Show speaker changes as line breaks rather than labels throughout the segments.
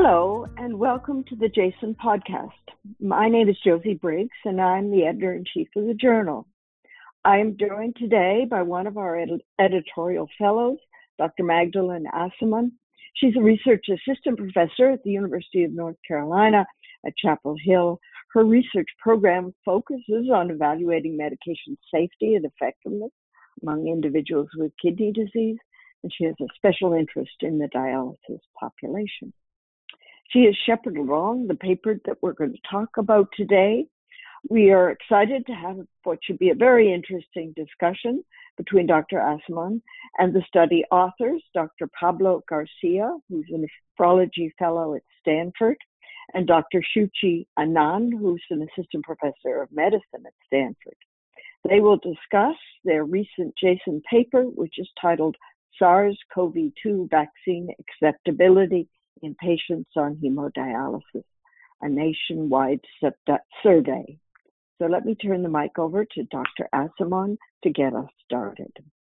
Hello, and welcome to the Jason Podcast. My name is Josie Briggs, and I'm the editor-in-chief of the journal. I am joined today by one of our editorial fellows, Dr. Magdalene Asaman. She's a research assistant professor at the University of North Carolina at Chapel Hill. Her research program focuses on evaluating medication safety and effectiveness among individuals with kidney disease, and she has a special interest in the dialysis population. She has shepherded along the paper that we're going to talk about today. We are excited to have what should be a very interesting discussion between Dr. Asaman and the study authors, Dr. Pablo Garcia, who's a nephrology fellow at Stanford, and Dr. Shuchi Anand, who's an assistant professor of medicine at Stanford. They will discuss their recent Jason paper, which is titled SARS-CoV-2 Vaccine Acceptability in Patients on Hemodialysis, a nationwide survey. So let me turn the mic over to Dr. Asaman to get us started.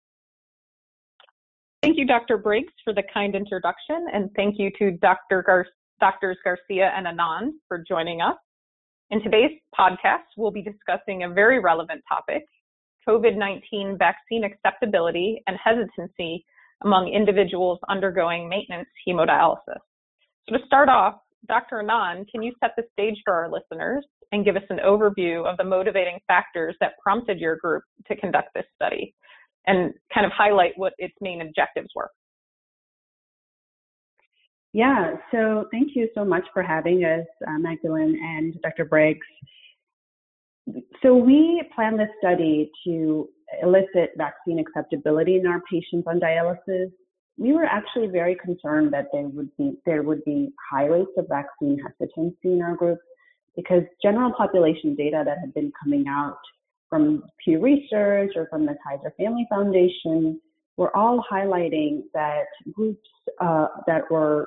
Thank you, Dr. Briggs, for the kind introduction, and thank you to Drs. Garcia and Anand for joining us. In today's podcast, we'll be discussing a very relevant topic, COVID-19 vaccine acceptability and hesitancy among individuals undergoing maintenance hemodialysis. So to start off, Dr. Anand, can you set the stage for our listeners and give us an overview of the motivating factors that prompted your group to conduct this study and kind of highlight what its main objectives were?
Yeah, so thank you so much for having us, Magdalene and Dr. Briggs. So we planned this study to elicit vaccine acceptability in our patients on dialysis. We were actually very concerned that there would be high rates of vaccine hesitancy in our group because general population data that had been coming out from Pew Research or from the Kaiser Family Foundation were all highlighting that groups that were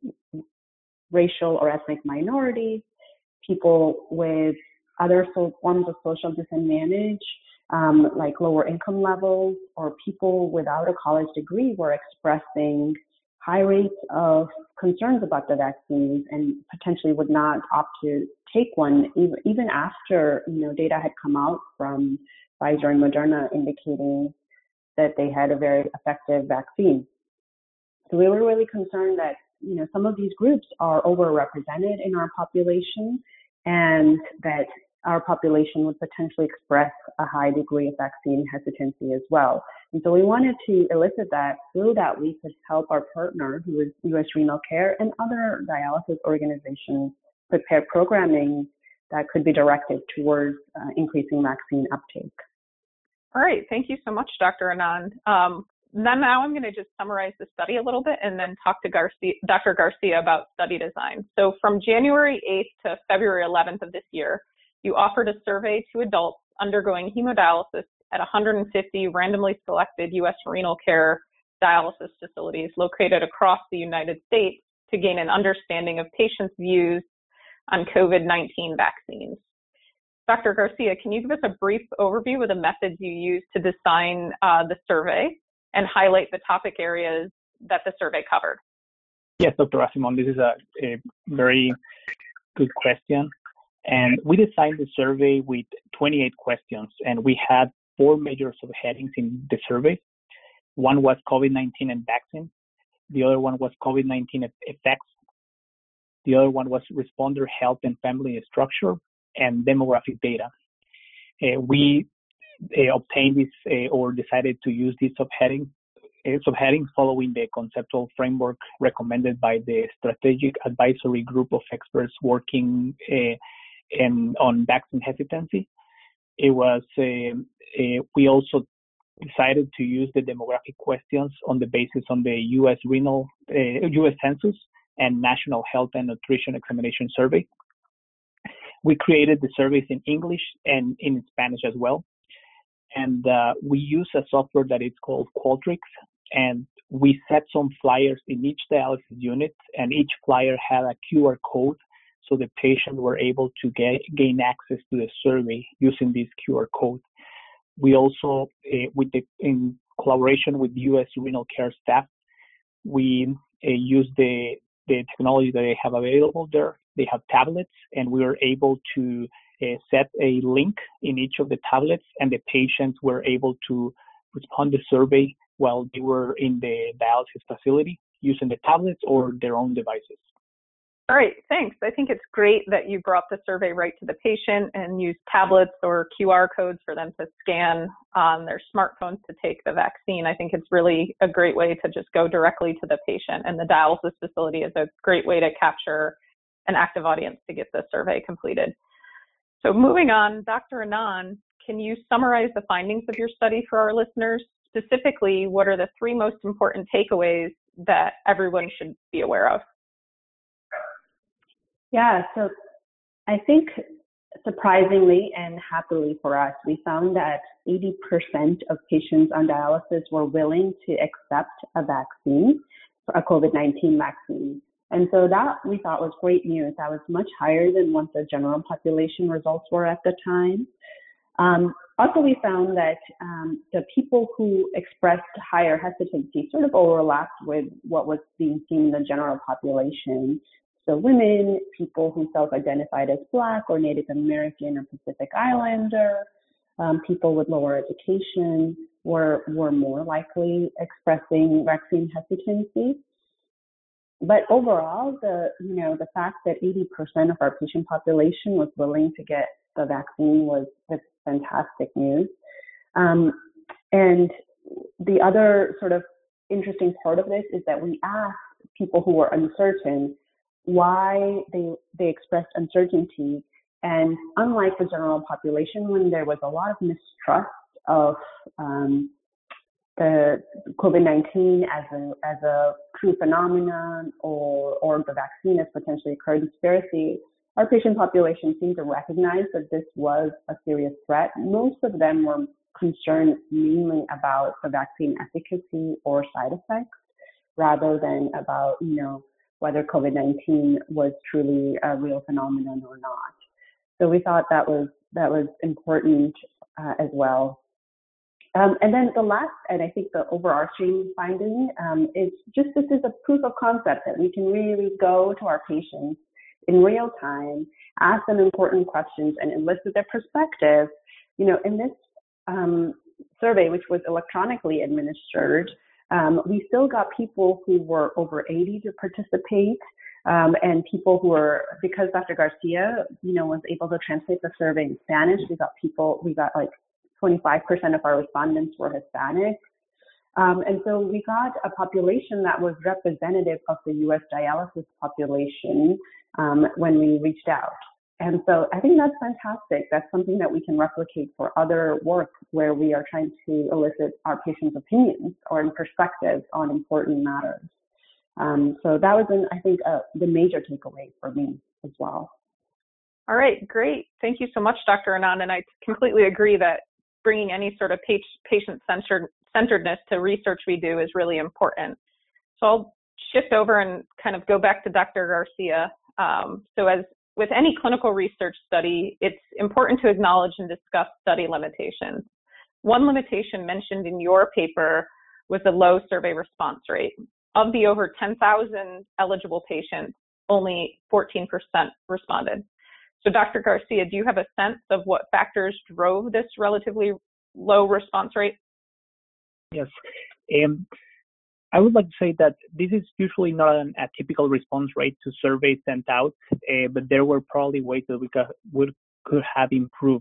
racial or ethnic minorities, people with other forms of social disadvantage, like lower income levels, or people without a college degree were expressing high rates of concerns about the vaccines and potentially would not opt to take one even after data had come out from Pfizer and Moderna indicating that they had a very effective vaccine. So we were really concerned that some of these groups are overrepresented in our population and that our population would potentially express a high degree of vaccine hesitancy as well. And so we wanted to elicit that so that we could help our partner, who is U.S. Renal Care, and other dialysis organizations prepare programming that could be directed towards increasing vaccine uptake.
All right. Thank you so much, Dr. Anand. Now I'm going to just summarize the study a little bit and then talk to Dr. Garcia about study design. So from January 8th to February 11th of this year, you offered a survey to adults undergoing hemodialysis at 150 randomly selected U.S. Renal Care dialysis facilities located across the United States to gain an understanding of patients' views on COVID-19 vaccines. Dr. Garcia, can you give us a brief overview of the methods you used to design the survey and highlight the topic areas that the survey covered?
Yes, Dr. Asaman, this is a very good question. And we designed the survey with 28 questions, and we had 4 major subheadings in the survey. One was COVID-19 and vaccines. The other one was COVID-19 effects. The other one was responder health and family structure and demographic data. We obtained this or decided to use this subheading following the conceptual framework recommended by the Strategic Advisory Group of experts working on vaccine hesitancy. It was we also decided to use the demographic questions on the basis on the U.S. Census and National Health and Nutrition Examination Survey. We created the surveys in English and in Spanish as well. And we use a software that is called Qualtrics, and we set some flyers in each dialysis unit, and each flyer had a QR code, so the patient were able to gain access to the survey using this QR code. We also, in collaboration with U.S. Renal Care staff, we used the the technology that they have available there. They have tablets, and we were able to set a link in each of the tablets, and the patients were able to respond to the survey while they were in the dialysis facility using the tablets or their own devices.
All right, thanks. I think it's great that you brought the survey right to the patient and used tablets or QR codes for them to scan on their smartphones to take the vaccine. I think it's really a great way to just go directly to the patient, and the dialysis facility is a great way to capture an active audience to get the survey completed. So moving on, Dr. Anand, can you summarize the findings of your study for our listeners? Specifically, what are the 3 most important takeaways that everyone should be aware of?
Yeah, so I think surprisingly and happily for us, we found that 80% of patients on dialysis were willing to accept a vaccine, a COVID-19 vaccine. And so that we thought was great news. That was much higher than what the general population results were at the time. Also, we found that the people who expressed higher hesitancy sort of overlapped with what was being seen in the general population. So women, people who self-identified as Black or Native American or Pacific Islander, people with lower education were more likely expressing vaccine hesitancy. But overall, the fact that 80% of our patient population was willing to get the vaccine was fantastic news. And the other sort of interesting part of this is that we asked people who were uncertain why they expressed uncertainty. And unlike the general population, when there was a lot of mistrust of the COVID-19 as a true phenomenon or the vaccine as potentially a conspiracy, our patient population seemed to recognize that this was a serious threat. Most of them were concerned mainly about the vaccine efficacy or side effects, rather than about, whether COVID-19 was truly a real phenomenon or not. So we thought that was important as well. And then the last, and I think the overarching finding is just this is a proof of concept that we can really go to our patients in real time, ask them important questions, and elicit their perspective. In this survey, which was electronically administered, we still got people who were over 80 to participate, and people who were, because Dr. Garcia, was able to translate the survey in Spanish, we got like 25% of our respondents were Hispanic. And so we got a population that was representative of the U.S. dialysis population when we reached out. And so I think that's fantastic. That's something that we can replicate for other work where we are trying to elicit our patients' opinions or perspectives on important matters. So that was, I think, the major takeaway for me as well.
All right, great. Thank you so much, Dr. Anand. And I completely agree that bringing any sort of patient-centeredness to research we do is really important. So I'll shift over and kind of go back to Dr. Garcia. So as with any clinical research study, it's important to acknowledge and discuss study limitations. One limitation mentioned in your paper was the low survey response rate. Of the over 10,000 eligible patients, only 14% responded. So Dr. Garcia, do you have a sense of what factors drove this relatively low response rate?
Yes. I would like to say that this is usually not a typical response rate to surveys sent out, but there were probably ways that we could have improved.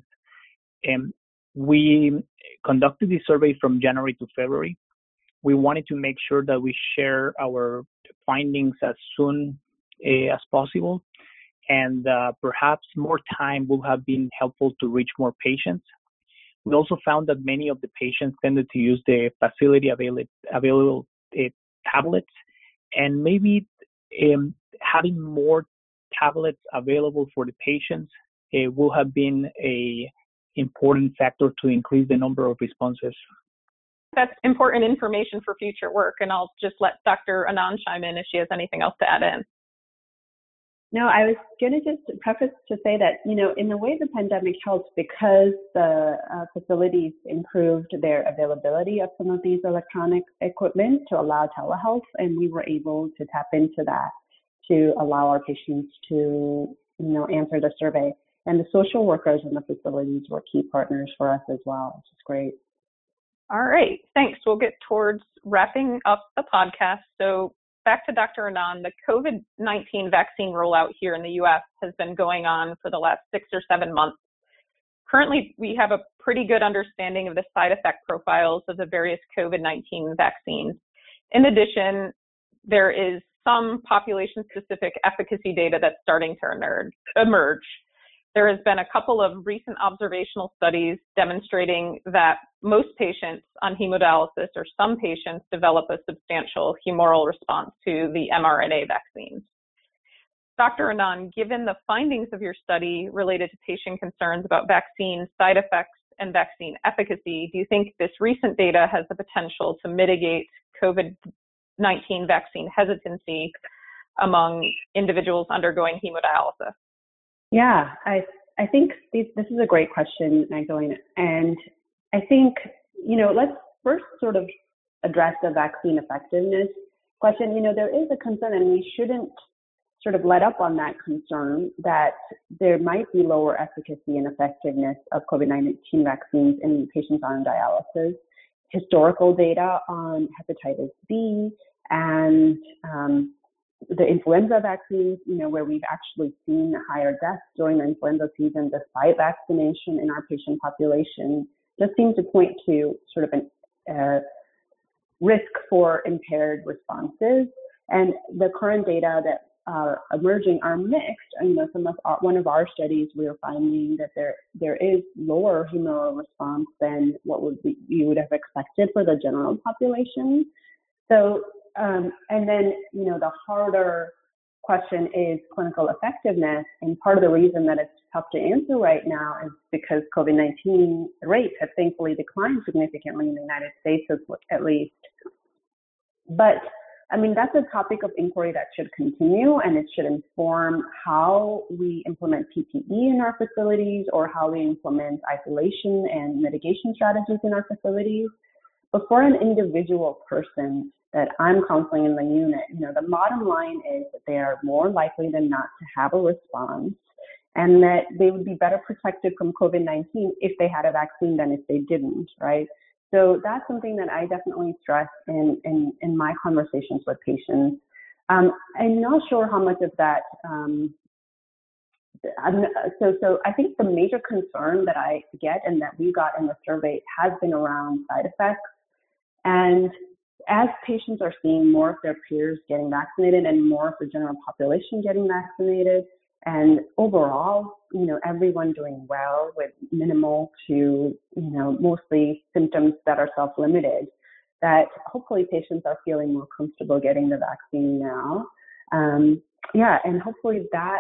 We conducted this survey from January to February. We wanted to make sure that we share our findings as soon as possible, and perhaps more time would have been helpful to reach more patients. We also found that many of the patients tended to use the facility available tablets, and maybe having more tablets available for the patients will have been an important factor to increase the number of responses.
That's important information for future work, and I'll just let Dr. Anand chime in if she has anything else to add in.
No, I was going to just preface to say that, in the way the pandemic helped, because the facilities improved their availability of some of these electronic equipment to allow telehealth, and we were able to tap into that to allow our patients to, answer the survey. And the social workers in the facilities were key partners for us as well, which is great.
All right, thanks. We'll get towards wrapping up the podcast. So back to Dr. Anand, the COVID-19 vaccine rollout here in the U.S. has been going on for the last 6 or 7 months. Currently, we have a pretty good understanding of the side effect profiles of the various COVID-19 vaccines. In addition, there is some population-specific efficacy data that's starting to emerge. There has been a couple of recent observational studies demonstrating that most patients on hemodialysis or some patients develop a substantial humoral response to the mRNA vaccines. Dr. Anand, given the findings of your study related to patient concerns about vaccine side effects and vaccine efficacy, do you think this recent data has the potential to mitigate COVID-19 vaccine hesitancy among individuals undergoing hemodialysis?
Yeah, I think this is a great question, Magdalena. And I think, let's first sort of address the vaccine effectiveness question. There is a concern, and we shouldn't sort of let up on that concern that there might be lower efficacy and effectiveness of COVID-19 vaccines in patients on dialysis. Historical data on hepatitis B and the influenza vaccines, where we've actually seen higher deaths during the influenza season despite vaccination in our patient population, just seem to point to sort of a risk for impaired responses. And the current data that are emerging are mixed. One of our studies, we are finding that there is lower humoral response than what you would have expected for the general population. So, and then, the harder question is clinical effectiveness. And part of the reason that it's tough to answer right now is because COVID-19 rates have thankfully declined significantly in the United States, at least. But that's a topic of inquiry that should continue, and it should inform how we implement PPE in our facilities or how we implement isolation and mitigation strategies in our facilities. But for an individual person that I'm counseling in the unit, the bottom line is that they are more likely than not to have a response, and that they would be better protected from COVID-19 if they had a vaccine than if they didn't, right? So that's something that I definitely stress in my conversations with patients. I'm not sure how much of that. So I think the major concern that I get and that we got in the survey has been around side effects. And as patients are seeing more of their peers getting vaccinated and more of the general population getting vaccinated, and overall, everyone doing well with minimal to, mostly symptoms that are self-limited, that hopefully patients are feeling more comfortable getting the vaccine now. And hopefully that,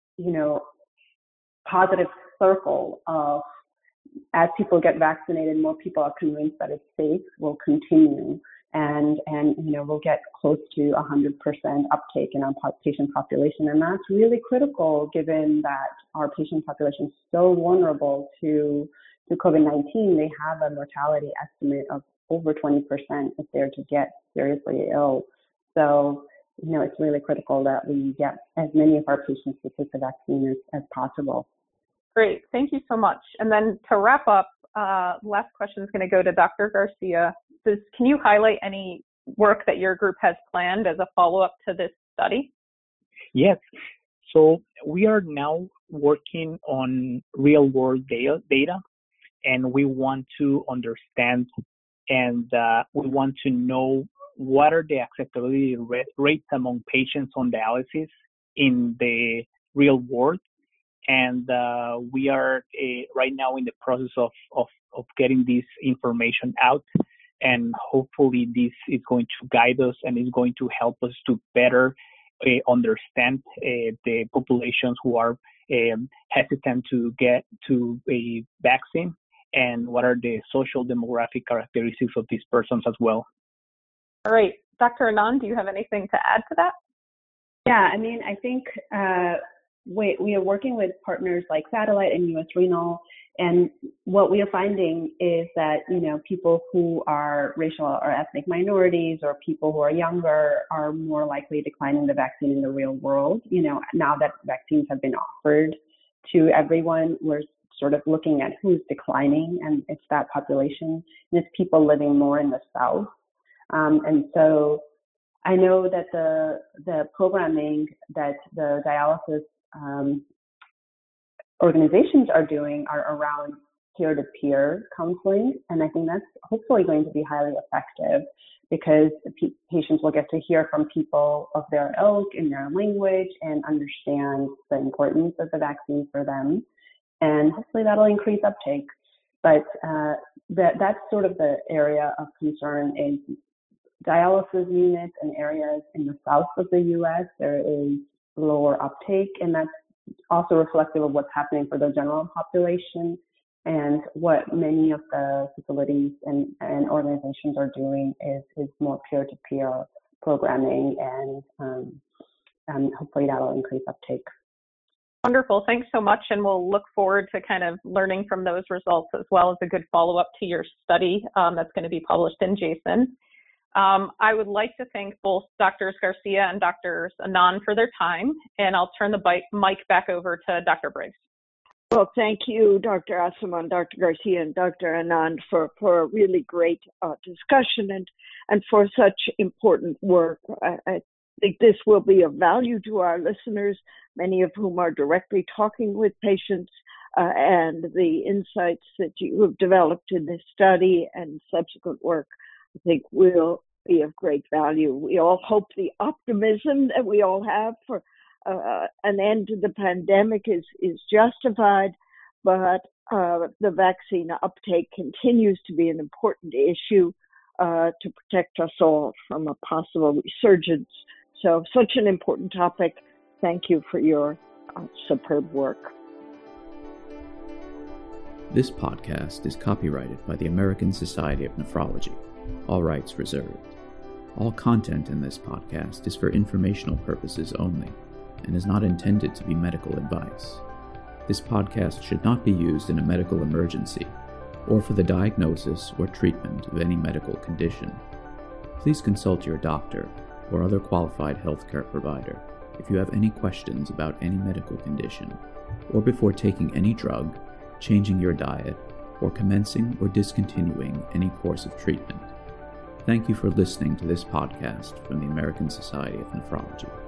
positive circle of as people get vaccinated, more people are convinced that it's safe will continue. And we'll get close to 100% uptake in our patient population. And that's really critical given that our patient population is so vulnerable to COVID-19. They have a mortality estimate of over 20% if they're to get seriously ill. So, it's really critical that we get as many of our patients to take the vaccine as possible.
Great. Thank you so much. And then to wrap up, last question is going to go to Dr. Garcia. Can you highlight any work that your group has planned as a follow-up to this study?
Yes. So we are now working on real-world data, and we want to understand and we want to know what are the acceptability rates among patients on dialysis in the real world. And we are right now in the process of getting this information out. And hopefully this is going to guide us and is going to help us to better understand the populations who are hesitant to get to a vaccine and what are the social demographic characteristics of these persons as well.
All right. Dr. Anand, do you have anything to add to that?
Yeah, I think we are working with partners like Satellite and U.S. Renal, and what we are finding is that, people who are racial or ethnic minorities or people who are younger are more likely declining the vaccine in the real world. Now that vaccines have been offered to everyone, we're sort of looking at who's declining, and it's that population, and it's people living more in the South. And so I know that the programming that the dialysis organizations are doing are around peer-to-peer counseling, and I think that's hopefully going to be highly effective because patients will get to hear from people of their ilk in their language and understand the importance of the vaccine for them, and hopefully that'll increase uptake. But that's sort of the area of concern is dialysis units in areas in the south of the U.S. There is lower uptake, and that's also reflective of what's happening for the general population. And what many of the facilities and organizations are doing is more peer-to-peer programming, and hopefully that'll increase uptake.
Wonderful. Thanks so much. And we'll look forward to kind of learning from those results as well as a good follow-up to your study that's going to be published in JASN. I would like to thank both Drs. Garcia and Drs. Anand for their time, and I'll turn the mic back over to Dr. Briggs.
Well, thank you, Dr. Asaman, Dr. Garcia, and Dr. Anand for a really great discussion and for such important work. I think this will be of value to our listeners, many of whom are directly talking with patients, and the insights that you have developed in this study and subsequent work, I think, will be of great value. We all hope the optimism that we all have for an end to the pandemic is justified, but the vaccine uptake continues to be an important issue to protect us all from a possible resurgence. So such an important topic. Thank you for your superb work.
This podcast is copyrighted by the American Society of Nephrology. All rights reserved. All content in this podcast is for informational purposes only and is not intended to be medical advice. This podcast should not be used in a medical emergency or for the diagnosis or treatment of any medical condition. Please consult your doctor or other qualified healthcare provider if you have any questions about any medical condition or before taking any drug, changing your diet, or commencing or discontinuing any course of treatment. Thank you for listening to this podcast from the American Society of Nephrology.